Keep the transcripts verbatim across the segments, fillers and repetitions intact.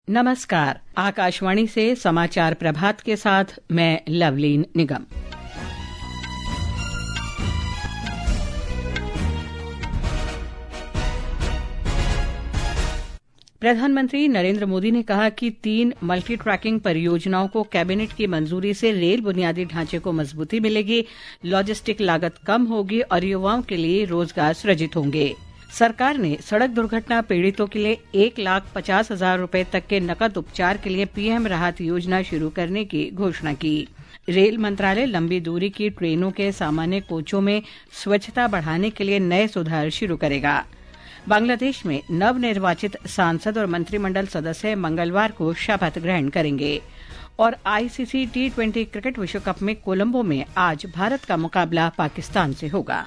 नमस्कार। आकाशवाणी से समाचार प्रभात के साथ मैं लवलीन निगम। प्रधानमंत्री नरेंद्र मोदी ने कहा कि तीन मल्टी ट्रैकिंग परियोजनाओं को कैबिनेट की मंजूरी से रेल बुनियादी ढांचे को मजबूती मिलेगी, लॉजिस्टिक लागत कम होगी और युवाओं के लिए रोजगार सृजित होंगे। सरकार ने सड़क दुर्घटना पीड़ितों के लिए एक लाख पचास हजार रूपये तक के नकद उपचार के लिए पीएम राहत योजना शुरू करने की घोषणा की। रेल मंत्रालय लंबी दूरी की ट्रेनों के सामान्य कोचों में स्वच्छता बढ़ाने के लिए नए सुधार शुरू करेगा। बांग्लादेश में नवनिर्वाचित सांसद और मंत्रिमंडल सदस्य मंगलवार को शपथ ग्रहण करेंगे। और आईसीसी टी ट्वेंटी क्रिकेट विश्व कप में कोलंबो में आज भारत का मुकाबला पाकिस्तान से होगा।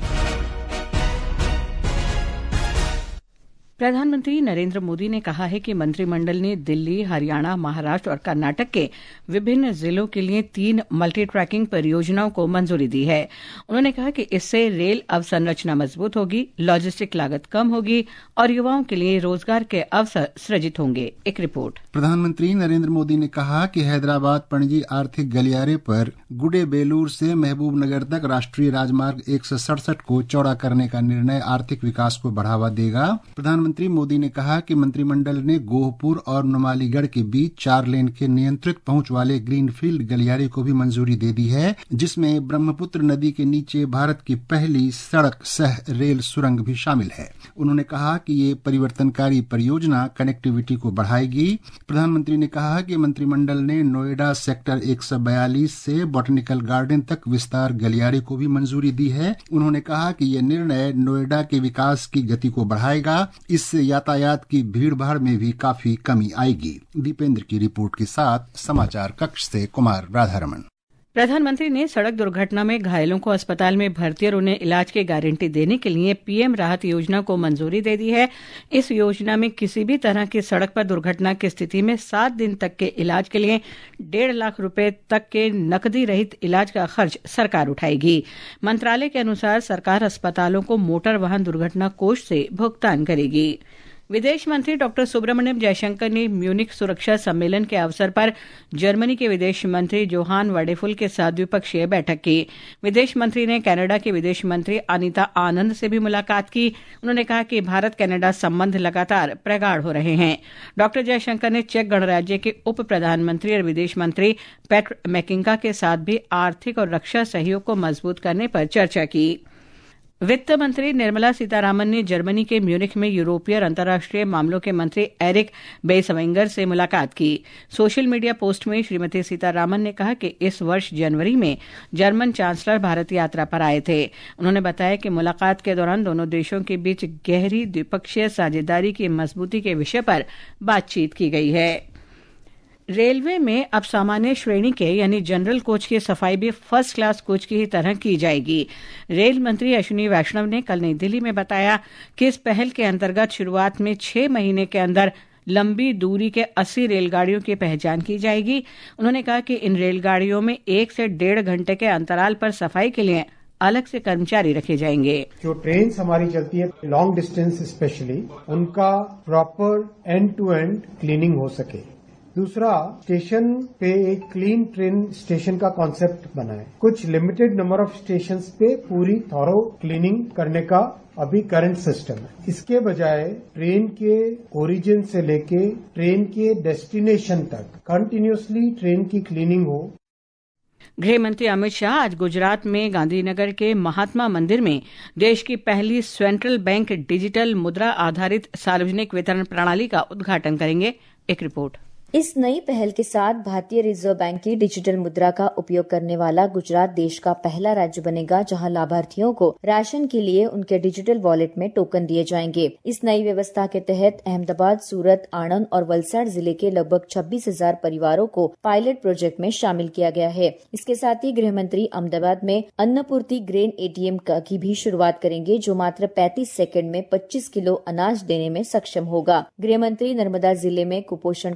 प्रधानमंत्री नरेंद्र मोदी ने कहा है कि मंत्रिमंडल ने दिल्ली, हरियाणा, महाराष्ट्र और कर्नाटक के विभिन्न जिलों के लिए तीन मल्टी ट्रैकिंग परियोजनाओं को मंजूरी दी है। उन्होंने कहा कि इससे रेल अवसंरचना मजबूत होगी, लॉजिस्टिक लागत कम होगी और युवाओं के लिए रोजगार के अवसर सृजित होंगे। एक रिपोर्ट। प्रधानमंत्री नरेंद्र मोदी ने कहा कि हैदराबाद पणजी आर्थिक गलियारे पर गुडेबेलूर से महबूबनगर तक राष्ट्रीय राजमार्ग एक सौ सड़सठ को चौड़ा करने का निर्णय आर्थिक विकास को बढ़ावा देगा। प्रधानमंत्री मोदी ने कहा कि मंत्रिमंडल ने गोहपुर और नुमालीगढ़ के बीच चार लेन के नियंत्रित पहुंच वाले ग्रीनफील्ड गलियारे को भी मंजूरी दे दी है, जिसमें ब्रह्मपुत्र नदी के नीचे भारत की पहली सड़क सह रेल सुरंग भी शामिल है। उन्होंने कहा कि ये परिवर्तनकारी परियोजना कनेक्टिविटी को बढ़ाएगी। प्रधानमंत्री ने कहा कि मंत्रिमंडल ने नोएडा सेक्टर एक सौ बयालीस से बॉटनिकल गार्डन तक विस्तार गलियारे को भी मंजूरी दी है। उन्होंने कहा कि यह निर्णय नोएडा के विकास की गति को बढ़ाएगा। इससे यातायात की भीड़ भाड़ में भी काफी कमी आएगी। दीपेंद्र की रिपोर्ट के साथ समाचार कक्ष से कुमार राधारमण। प्रधानमंत्री ने सड़क दुर्घटना में घायलों को अस्पताल में भर्ती और उन्हें इलाज की गारंटी देने के लिए पीएम राहत योजना को मंजूरी दे दी है। इस योजना में किसी भी तरह की सड़क पर दुर्घटना की स्थिति में सात दिन तक के इलाज के लिए डेढ़ लाख रुपए तक के नकदी रहित इलाज का खर्च सरकार उठाएगी। मंत्रालय के अनुसार सरकार अस्पतालों को मोटर वाहन दुर्घटना कोष से भुगतान करेगी। विदेश मंत्री डॉक्टर सुब्रमण्यम जयशंकर ने म्यूनिख सुरक्षा सम्मेलन के अवसर पर जर्मनी के विदेश मंत्री जोहान वाडेफुल के साथ द्विपक्षीय बैठक की। विदेश मंत्री ने कनाडा के विदेश मंत्री अनीता आनंद से भी मुलाकात की। उन्होंने कहा कि भारत कनाडा संबंध लगातार प्रगाढ़ हो रहे हैं। डॉक्टर जयशंकर ने चेक गणराज्य के उप प्रधानमंत्री और विदेश मंत्री पेट्र मैकिंका के साथ भी आर्थिक और रक्षा सहयोग को मजबूत करने पर चर्चा की। वित्त मंत्री निर्मला सीतारामन ने जर्मनी के म्यूनिख में यूरोपीय और अंतर्राष्ट्रीय मामलों के मंत्री एरिक बेसवेंगर से मुलाकात की। सोशल मीडिया पोस्ट में श्रीमती सीतारामन ने कहा कि इस वर्ष जनवरी में जर्मन चांसलर भारत यात्रा पर आए थे। उन्होंने बताया कि मुलाकात के दौरान दोनों देशों के बीच गहरी द्विपक्षीय साझेदारी की मजबूती के विषय पर बातचीत की गई है। रेलवे में अब सामान्य श्रेणी के यानी जनरल कोच की सफाई भी फर्स्ट क्लास कोच की ही तरह की जाएगी। रेल मंत्री अश्विनी वैष्णव ने कल नई दिल्ली में बताया कि इस पहल के अंतर्गत शुरुआत में छह महीने के अंदर लंबी दूरी के अस्सी रेलगाड़ियों की पहचान की जाएगी। उन्होंने कहा कि इन रेलगाड़ियों में एक से डेढ़ घंटे के अंतराल पर सफाई के लिए अलग से कर्मचारी रखे जाएंगे। जो ट्रेन हमारी चलती है लॉन्ग डिस्टेंस स्पेशली, उनका proper end to end cleaning हो सके। दूसरा, स्टेशन पे एक क्लीन ट्रेन स्टेशन का कॉन्सेप्ट बना है। कुछ लिमिटेड नंबर ऑफ स्टेशंस पे पूरी थॉरो क्लीनिंग करने का अभी करंट सिस्टम है। इसके बजाय ट्रेन के ओरिजिन से लेके ट्रेन के डेस्टिनेशन तक कंटिन्यूअसली ट्रेन की क्लीनिंग हो। गृह मंत्री अमित शाह आज गुजरात में गांधीनगर के महात्मा मंदिर में देश की पहली सेंट्रल बैंक डिजिटल मुद्रा आधारित सार्वजनिक वितरण प्रणाली का उद्घाटन करेंगे। एक रिपोर्ट। इस नई पहल के साथ भारतीय रिजर्व बैंक की डिजिटल मुद्रा का उपयोग करने वाला गुजरात देश का पहला राज्य बनेगा, जहां लाभार्थियों को राशन के लिए उनके डिजिटल वॉलेट में टोकन दिए जाएंगे। इस नई व्यवस्था के तहत अहमदाबाद, सूरत, आणंद और वलसाड़ जिले के लगभग छब्बीस हजार परिवारों को पायलट प्रोजेक्ट में शामिल किया गया है। इसके साथ ही गृह मंत्री अहमदाबाद में अन्नपूर्ति ग्रेन एटीएम की भी शुरुआत करेंगे, जो मात्र पैंतीस सेकंड में पच्चीस किलो अनाज देने में सक्षम होगा। गृह मंत्री नर्मदा जिले में कुपोषण को समाप्त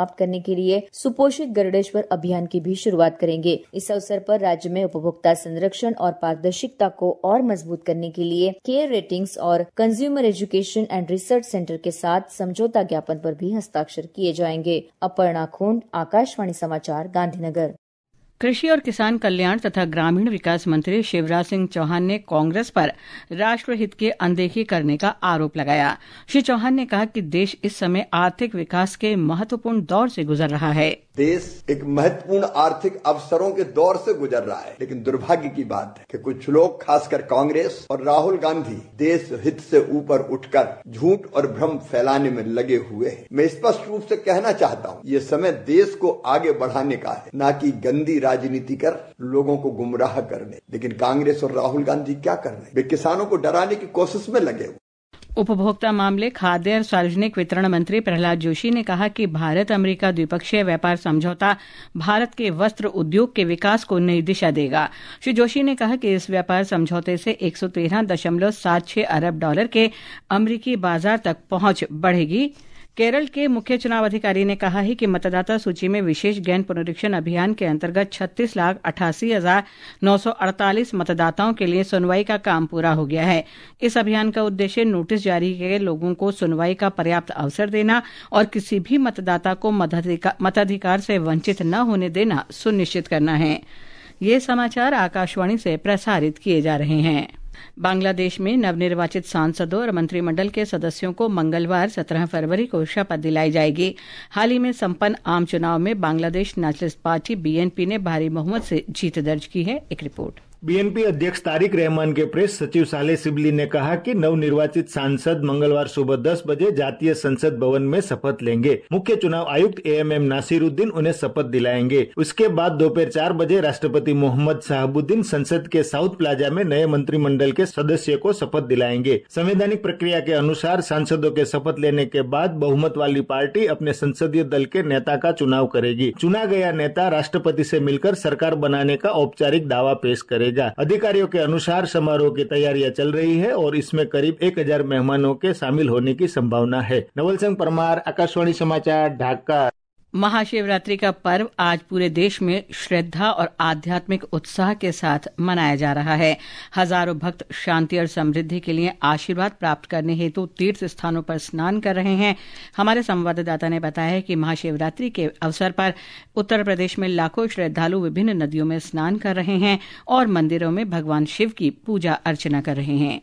समाप्त करने के लिए सुपोषित गरुड़ेश्वर अभियान की भी शुरुआत करेंगे। इस अवसर पर राज्य में उपभोक्ता संरक्षण और पारदर्शिता को और मजबूत करने के लिए केयर रेटिंग्स और Consumer Education and Research Centre के साथ समझौता ज्ञापन पर भी हस्ताक्षर किए जाएंगे। अपर्णा खोंड, आकाशवाणी समाचार, गांधीनगर। कृषि और किसान कल्याण तथा ग्रामीण विकास मंत्री शिवराज सिंह चौहान ने कांग्रेस पर राष्ट्रहित की अनदेखी करने का आरोप लगाया। श्री चौहान ने कहा कि देश इस समय आर्थिक विकास के महत्वपूर्ण दौर से गुजर रहा है। देश एक महत्वपूर्ण आर्थिक अवसरों के दौर से गुजर रहा है, लेकिन दुर्भाग्य की बात है कि कुछ लोग, खासकर कांग्रेस और राहुल गांधी, देश हित से ऊपर उठकर झूठ और भ्रम फैलाने में लगे हुए हैं। मैं स्पष्ट रूप से कहना चाहता हूं, ये समय देश को आगे बढ़ाने का है, न कि गंदी राजनीति कर लोगों को गुमराह करने। लेकिन कांग्रेस और राहुल गांधी क्या कर रहे हैं? वे किसानों को डराने की कोशिश में लगे हुए। उपभोक्ता मामले, खाद्य और सार्वजनिक वितरण मंत्री प्रहलाद जोशी ने कहा कि भारत अमेरिका द्विपक्षीय व्यापार समझौता भारत के वस्त्र उद्योग के विकास को नई दिशा देगा। श्री जोशी ने कहा कि इस व्यापार समझौते से एक सौ तेरह दशमलव सात छह अरब डॉलर के अमेरिकी बाजार तक पहुंच बढ़ेगी। केरल के मुख्य चुनाव अधिकारी ने कहा है कि मतदाता सूची में विशेष गहन पुनरीक्षण अभियान के अंतर्गत छत्तीस लाख अठासी हजार नौ सौ अड़तालीस मतदाताओं के लिए सुनवाई का काम पूरा हो गया है। इस अभियान का उद्देश्य नोटिस जारी किए लोगों को सुनवाई का पर्याप्त अवसर देना और किसी भी मतदाता को मताधिकार से वंचित न होने देना सुनिश्चित करना है। ये समाचार आकाशवाणी से प्रसारित किए जा रहे हैं। बांग्लादेश में नवनिर्वाचित सांसदों और मंत्रिमंडल के सदस्यों को मंगलवार सत्रह फरवरी को शपथ दिलाई जाएगी। हाल ही में संपन्न आम चुनाव में बांग्लादेश नेशनलिस्ट पार्टी बीएनपी ने भारी बहुमत से जीत दर्ज की है। एक रिपोर्ट। बीएनपी अध्यक्ष तारिक रहमान के प्रेस सचिव सालेह सिबली ने कहा कि नवनिर्वाचित सांसद मंगलवार सुबह दस बजे जातीय संसद भवन में शपथ लेंगे। मुख्य चुनाव आयुक्त एएमएम नासिरुद्दीन उन्हें शपथ दिलाएंगे। उसके बाद दोपहर चार बजे राष्ट्रपति मोहम्मद शहाबुद्दीन संसद के साउथ प्लाजा में नए मंत्रिमंडल के सदस्य को शपथ दिलाएंगे। संवैधानिक प्रक्रिया के अनुसार सांसदों के शपथ लेने के बाद बहुमत वाली पार्टी अपने संसदीय दल के नेता का चुनाव करेगी। चुना गया नेता राष्ट्रपति से मिलकर सरकार बनाने का औपचारिक दावा पेश करेगा। अधिकारियों के अनुसार समारोह की तैयारियां चल रही है और इसमें करीब एक हजार मेहमानों के शामिल होने की संभावना है। नवल सिंह परमार, आकाशवाणी समाचार, ढाका। महाशिवरात्रि का पर्व आज पूरे देश में श्रद्धा और आध्यात्मिक उत्साह के साथ मनाया जा रहा है। हजारों भक्त शांति और समृद्धि के लिए आशीर्वाद प्राप्त करने हेतु तीर्थ स्थानों पर स्नान कर रहे हैं। हमारे संवाददाता ने बताया है कि महाशिवरात्रि के अवसर पर उत्तर प्रदेश में लाखों श्रद्धालु विभिन्न नदियों में स्नान कर रहे हैं और मंदिरों में भगवान शिव की पूजा अर्चना कर रहे हैं।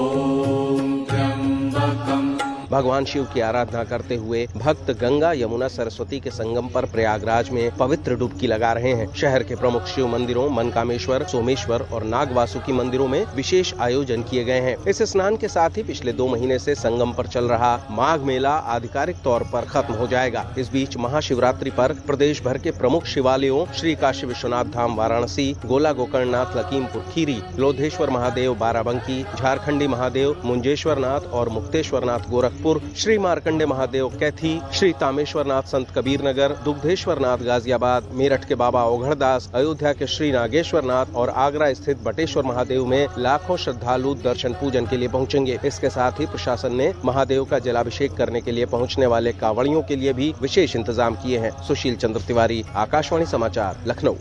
भगवान शिव की आराधना करते हुए भक्त गंगा यमुना सरस्वती के संगम पर प्रयागराज में पवित्र डुबकी लगा रहे हैं। शहर के प्रमुख शिव मंदिरों मनकामेश्वर, सोमेश्वर और नागवासुकी मंदिरों में विशेष आयोजन किए गए हैं। इस स्नान के साथ ही पिछले दो महीने से संगम पर चल रहा माघ मेला आधिकारिक तौर पर खत्म हो जाएगा। इस बीच महाशिवरात्रि पर प्रदेश भर के प्रमुख शिवालयों श्री काशी विश्वनाथ धाम वाराणसी, गोला गोकर्णनाथ लखीमपुर खीरी, लोधेश्वर महादेव बाराबंकी, झारखंडी महादेव मुंजेश्वर नाथ और मुक्तेश्वर नाथ गोरखपुर, श्री मार्कंडे महादेव कैथी, श्री तामेश्वर नाथ संत कबीर नगर, दुग्धेश्वर नाथ गाजियाबाद, मेरठ के बाबा ओघड़दास, अयोध्या के श्री नागेश्वर नाथ और आगरा स्थित बटेश्वर महादेव में लाखों श्रद्धालु दर्शन पूजन के लिए पहुंचेंगे। इसके साथ ही प्रशासन ने महादेव का जलाभिषेक करने के लिए पहुंचने वाले कांवड़ियों के लिए भी विशेष इंतजाम किए हैं। सुशील चंद्र तिवारी, आकाशवाणी समाचार, लखनऊ।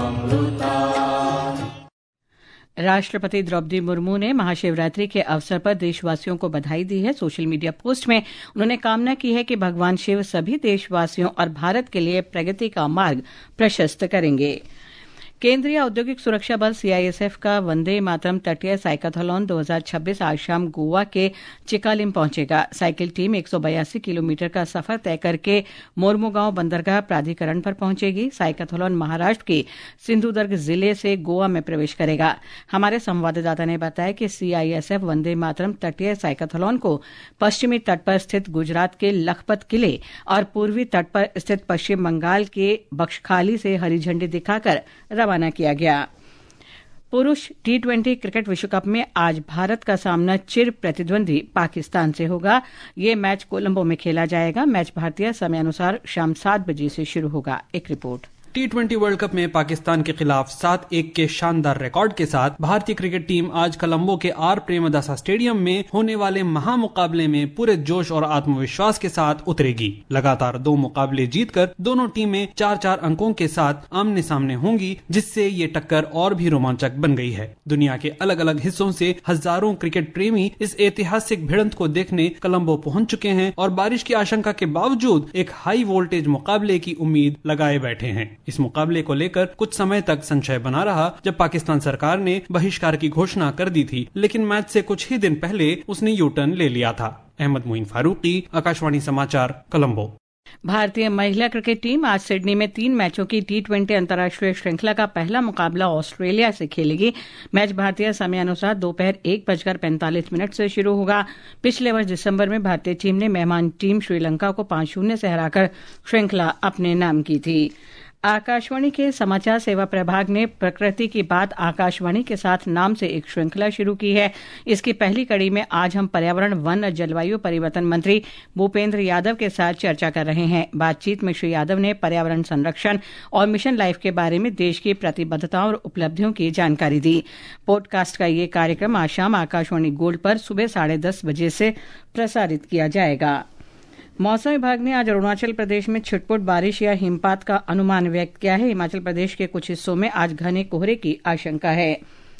राष्ट्रपति द्रौपदी मुर्मू ने महाशिवरात्रि के अवसर पर देशवासियों को बधाई दी है। सोशल मीडिया पोस्ट में उन्होंने कामना की है कि भगवान शिव सभी देशवासियों और भारत के लिए प्रगति का मार्ग प्रशस्त करेंगे। केंद्रीय औद्योगिक सुरक्षा बल सीआईएसएफ का वंदे मातरम तटीय साइकाथलॉन दो हज़ार छब्बीस आज शाम गोवा के चिकालिम पहुंचेगा। साइकिल टीम एक सौ बयासी किलोमीटर का सफर तय करके मोरमुगांव बंदरगाह प्राधिकरण पर पहुंचेगी। साइकाथलॉन महाराष्ट्र के सिंधुदुर्ग जिले से गोवा में प्रवेश करेगा। हमारे संवाददाता ने बताया कि सीआईएसएफ वंदे मातरम तटीय साइकाथलॉन को पश्चिमी तट पर स्थित गुजरात के लखपत किले और पूर्वी तट पर स्थित पश्चिम बंगाल के बख्शखाली से हरी झंडी दिखाकर रवाना किया गया। पुरुष टी ट्वेंटी क्रिकेट विश्व कप में आज भारत का सामना चिर प्रतिद्वंदी पाकिस्तान से होगा। ये मैच कोलंबो में खेला जाएगा। मैच भारतीय समयानुसार शाम सात बजे से शुरू होगा। एक रिपोर्ट। टी ट्वेंटी वर्ल्ड कप में पाकिस्तान के खिलाफ सात एक के शानदार रिकॉर्ड के साथ भारतीय क्रिकेट टीम आज कोलंबो के आर प्रेमदासा स्टेडियम में होने वाले महामुकाबले में पूरे जोश और आत्मविश्वास के साथ उतरेगी। लगातार दो मुकाबले जीतकर दोनों टीमें चार चार अंकों के साथ आमने सामने होंगी, जिससे ये टक्कर और भी रोमांचक बन गई है। दुनिया के अलग अलग हिस्सों से हजारों क्रिकेट प्रेमी इस ऐतिहासिक भिड़ंत को देखने कोलंबो पहुंच चुके हैं और बारिश की आशंका के बावजूद एक हाई वोल्टेज मुकाबले की उम्मीद लगाए बैठे हैं। इस मुकाबले को लेकर कुछ समय तक संशय बना रहा, जब पाकिस्तान सरकार ने बहिष्कार की घोषणा कर दी थी, लेकिन मैच से कुछ ही दिन पहले उसने यू टर्न ले लिया था। अहमद मोइन फारूकी, आकाशवाणी समाचार, कोलंबो। भारतीय महिला क्रिकेट टीम आज सिडनी में तीन मैचों की टी ट्वेंटी अंतर्राष्ट्रीय श्रृंखला का पहला मुकाबला ऑस्ट्रेलिया से खेलेगी। मैच भारतीय समयानुसार दोपहर एक बजकर पैंतालीस मिनट से शुरू होगा। पिछले वर्ष दिसंबर में भारतीय टीम ने मेहमान टीम श्रीलंका को पांच शून्य से हराकर श्रृंखला अपने नाम की थी। आकाशवाणी के समाचार सेवा प्रभाग ने प्रकृति की बात आकाशवाणी के साथ नाम से एक श्रृंखला शुरू की है। इसकी पहली कड़ी में आज हम पर्यावरण, वन और जलवायु परिवर्तन मंत्री भूपेंद्र यादव के साथ चर्चा कर रहे हैं। बातचीत में श्री यादव ने पर्यावरण संरक्षण और मिशन लाइफ के बारे में देश की प्रतिबद्धताओं और उपलब्धियों की जानकारी दी। पॉडकास्ट का ये कार्यक्रम आज शाम आकाशवाणी गोल्ड पर सुबह साढ़े दस बजे से प्रसारित किया जाएगा। मौसम विभाग ने आज अरुणाचल प्रदेश में छिटपुट बारिश या हिमपात का अनुमान व्यक्त किया है। हिमाचल प्रदेश के कुछ हिस्सों में आज घने कोहरे की आशंका है।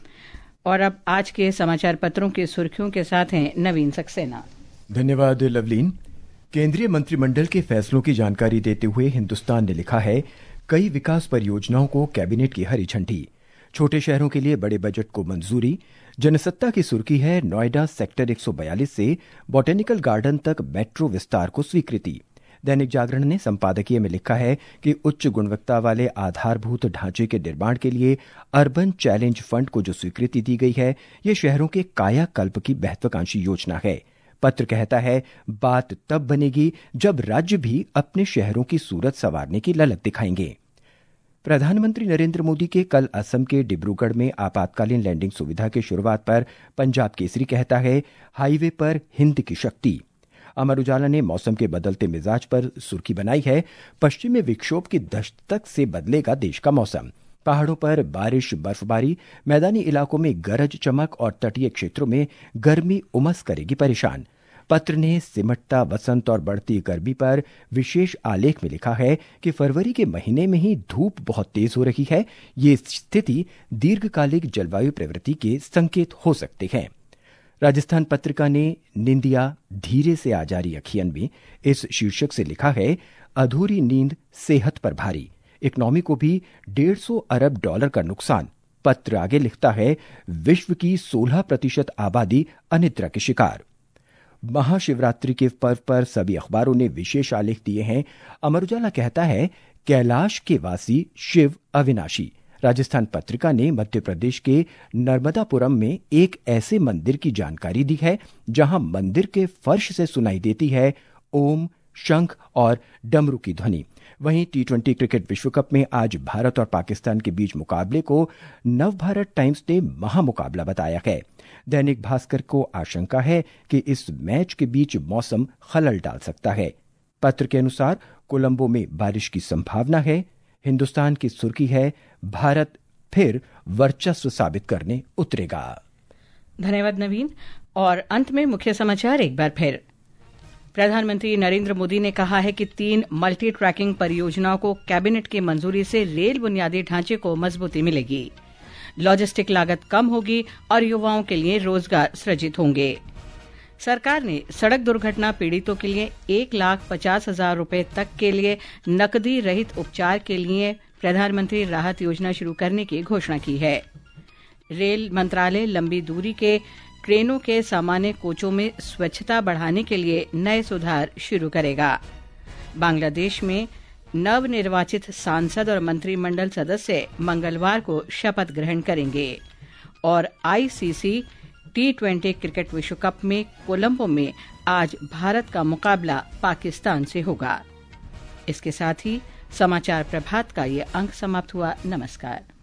और अब आज के समाचार पत्रों की सुर्खियों के साथ हैं नवीन सक्सेना। धन्यवाद लवलीन। केंद्रीय मंत्रिमंडल के फैसलों की जानकारी देते हुए हिंदुस्तान ने लिखा है, कई विकास परियोजनाओं को कैबिनेट की हरी झंडी। छोटे शहरों के लिए बड़े बजट को मंजूरी। जनसत्ता की सुर्खी है, नोएडा सेक्टर एक सौ बयालीस से बॉटेनिकल गार्डन तक मेट्रो विस्तार को स्वीकृति। दैनिक जागरण ने संपादकीय में लिखा है कि उच्च गुणवत्ता वाले आधारभूत ढांचे के निर्माण के लिए अर्बन चैलेंज फंड को जो स्वीकृति दी गई है, ये शहरों के कायाकल्प की महत्वाकांक्षी योजना है। पत्र कहता है, बात तब बनेगी जब राज्य भी अपने शहरों की सूरत संवारने की ललक दिखाएंगे। प्रधानमंत्री नरेंद्र मोदी के कल असम के डिब्रूगढ़ में आपातकालीन लैंडिंग सुविधा की शुरुआत पर पंजाब केसरी कहता है, हाईवे पर हिंद की शक्ति। अमर उजाला ने मौसम के बदलते मिजाज पर सुर्खी बनाई है, पश्चिमी विक्षोभ की दस्तक से बदलेगा देश का मौसम। पहाड़ों पर बारिश, बर्फबारी, मैदानी इलाकों में गरज चमक और तटीय क्षेत्रों में गर्मी उमस करेगी परेशान। पत्र ने सिमटता वसंत और बढ़ती गर्मी पर विशेष आलेख में लिखा है कि फरवरी के महीने में ही धूप बहुत तेज हो रही है। ये स्थिति दीर्घकालिक जलवायु प्रवृत्ति के संकेत हो सकते हैं। राजस्थान पत्रिका ने निंदिया धीरे से आ जारी अखियन में इस शीर्षक से लिखा है, अधूरी नींद सेहत पर भारी, इकोनॉमी को भी डेढ़ सौ अरब डॉलर का नुकसान। पत्र आगे लिखता है, विश्व की सोलह प्रतिशत आबादी अनिद्रा के शिकार। महाशिवरात्रि के पर्व पर सभी अखबारों ने विशेष आलेख दिए हैं। अमर उजाला कहता है, कैलाश के वासी शिव अविनाशी। राजस्थान पत्रिका ने मध्य प्रदेश के नर्मदापुरम में एक ऐसे मंदिर की जानकारी दी है जहां मंदिर के फर्श से सुनाई देती है ओम, शंख और डमरू की ध्वनि। वहीं टी ट्वेंटी क्रिकेट विश्व कप में आज भारत और पाकिस्तान के बीच मुकाबले को नवभारत टाइम्स ने महामुकाबला बताया है। दैनिक भास्कर को आशंका है कि इस मैच के बीच मौसम खलल डाल सकता है। पत्र के अनुसार कोलंबो में बारिश की संभावना है। हिंदुस्तान की सुर्खी है, भारत फिर वर्चस्व साबित करने उतरेगा। धन्यवाद नवीन। और अंत में मुख्य समाचार एक बार फिर। प्रधानमंत्री नरेंद्र मोदी ने कहा है कि तीन मल्टी ट्रैकिंग परियोजनाओं को कैबिनेट की मंजूरी से रेल बुनियादी ढांचे को मजबूती मिलेगी। लॉजिस्टिक लागत कम होगी और युवाओं के लिए रोजगार सृजित होंगे। सरकार ने सड़क दुर्घटना पीड़ितों के लिए एक लाख पचास हजार रूपये तक के लिए नकदी रहित उपचार के लिए प्रधानमंत्री राहत योजना शुरू करने की घोषणा की है। रेल मंत्रालय लंबी दूरी के ट्रेनों के सामान्य कोचों में स्वच्छता बढ़ाने के लिए नए सुधार शुरू करेगा। बांग्लादेश में नवनिर्वाचित सांसद और मंत्रिमंडल सदस्य मंगलवार को शपथ ग्रहण करेंगे। और आईसीसी टी ट्वेंटी क्रिकेट विश्व कप में कोलंबो में आज भारत का मुकाबला पाकिस्तान से होगा। इसके साथ ही समाचार प्रभात का ये अंक समाप्त हुआ। नमस्कार।